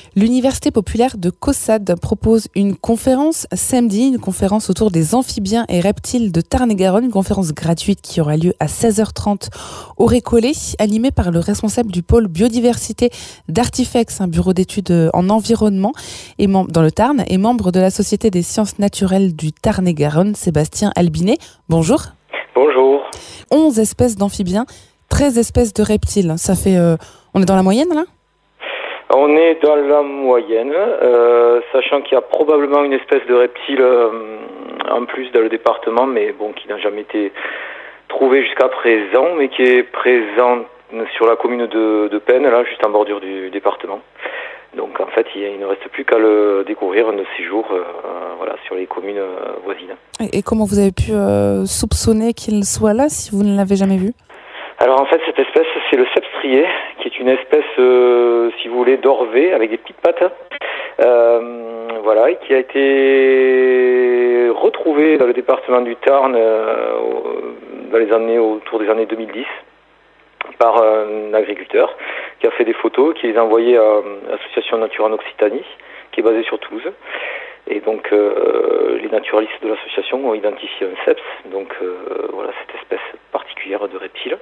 L'Université populaire de Caussade propose une conférence samedi, une conférence autour des amphibiens et reptiles de Tarn-et-Garonne, une conférence gratuite qui aura lieu à 16h30 au Récollet, animée par le responsable du pôle biodiversité d'Artifex, un bureau d'études en environnement et dans le Tarn, et membre de la Société des sciences naturelles du Tarn-et-Garonne, Sébastien Albinet. Bonjour. Bonjour. 11 espèces d'amphibiens, 13 espèces de reptiles. Ça fait... on est dans la moyenne, là ? On est dans la moyenne, sachant qu'il y a probablement une espèce de reptile en plus dans le département, mais bon, qui n'a jamais été trouvée jusqu'à présent, mais qui est présente sur la commune de Penne, là, juste en bordure du département. Donc en fait, il ne reste plus qu'à le découvrir un de ces jours, sur les communes voisines. Et comment vous avez pu soupçonner qu'il soit là si vous ne l'avez jamais vu ? Alors en fait, cette espèce, c'est le cèpe strié, qui est une espèce, si vous voulez, d'orvée, avec des petites pattes, et qui a été retrouvée dans le département du Tarn autour des années 2010 par un agriculteur qui a fait des photos, qui les a envoyées à l'association Nature en Occitanie, qui est basée sur Toulouse. Et donc les naturalistes de l'association ont identifié un ceps, cette espèce particulière de reptile.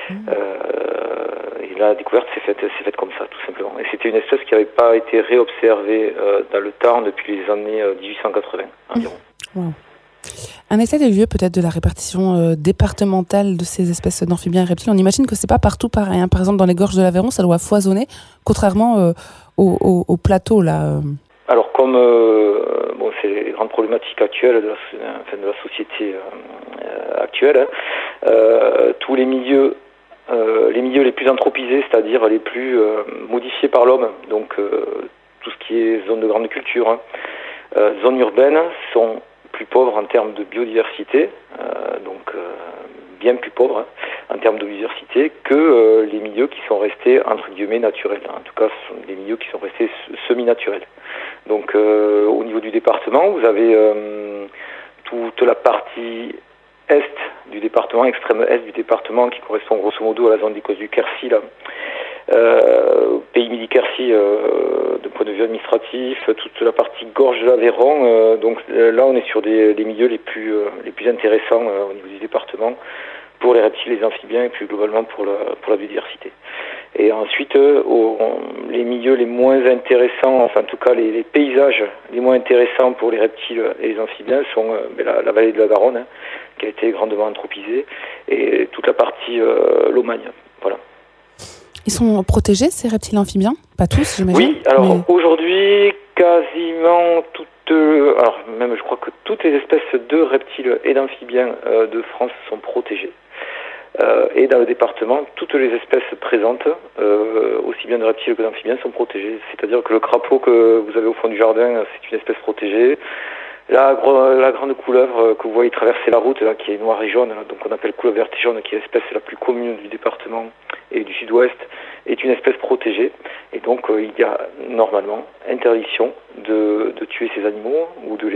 Et la découverte s'est faite comme ça, tout simplement. Et c'était une espèce qui n'avait pas été réobservée dans le Tarn depuis les années 1880 environ. Wow. Un état des lieux peut-être de la répartition départementale de ces espèces d'amphibiens et reptiles. On imagine que c'est pas partout pareil. Par exemple, dans les gorges de l'Aveyron, ça doit foisonner, contrairement au plateau là. Alors comme c'est les grandes problématiques actuelles de la société actuelle, tous les milieux les plus anthropisés, c'est-à-dire les plus modifiés par l'homme, donc tout ce qui est zone de grande culture, zones urbaines, sont plus pauvres en termes de biodiversité, bien plus pauvres en termes de biodiversité que les milieux qui sont restés entre guillemets naturels. En tout cas, ce sont des milieux qui sont restés semi-naturels. Donc au niveau du département, vous avez toute la partie est du département, extrême est du département, qui correspond grosso modo à la zone des Côtes du Quercy, pays Midi-Quercy de point de vue administratif, toute la partie gorge de l'Aveyron. Là, on est sur des milieux les plus intéressants au niveau du département pour les reptiles, les amphibiens et plus globalement pour la biodiversité. Et ensuite, les milieux les moins intéressants, en tout cas les paysages les moins intéressants pour les reptiles et les amphibiens sont la vallée de la Garonne, qui a été grandement anthropisée, et toute la partie Lomagne. Voilà. Ils sont protégés, ces reptiles amphibiens ? Pas tous, j'imagine. Oui, alors aujourd'hui, quasiment même je crois que toutes les espèces de reptiles et d'amphibiens de France sont protégées. Et dans le département, toutes les espèces présentes, aussi bien de reptiles que d'amphibiens, sont protégées. C'est-à-dire que le crapaud que vous avez au fond du jardin, c'est une espèce protégée. La grande couleuvre que vous voyez traverser la route, là, qui est noire et jaune, donc on appelle couleuvre verte et jaune, qui est l'espèce la plus commune du département et du sud-ouest, est une espèce protégée. Et donc il y a normalement interdiction de tuer ces animaux ou de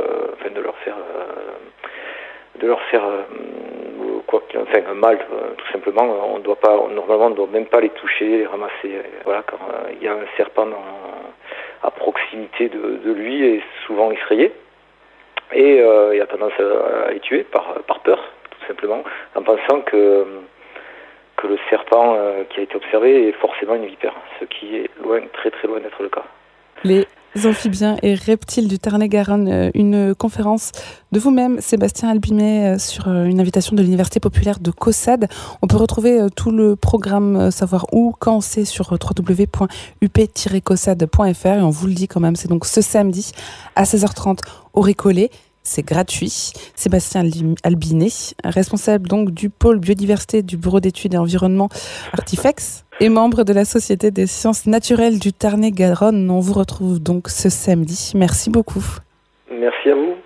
leur faire un mal, tout simplement. On ne doit même pas les toucher, les ramasser. Quand il y a un serpent à proximité de lui, et souvent effrayé, et il a tendance à les tuer par peur, tout simplement, en pensant que le serpent qui a été observé est forcément une vipère, ce qui est très très loin d'être le cas. Les amphibiens et reptiles du Tarn-et-Garonne, une conférence de vous-même, Sébastien Albinet, sur une invitation de l'Université populaire de Caussade. On peut retrouver tout le programme, savoir où, quand, c'est sur www.up-caussade.fr, et on vous le dit quand même, c'est donc ce samedi à 16h30 au Récollet. C'est gratuit. Sébastien Albinet, responsable donc du pôle biodiversité du bureau d'études et environnement Artifex et membre de la Société des sciences naturelles du Tarn-et-Garonne. On vous retrouve donc ce samedi. Merci beaucoup. Merci à vous.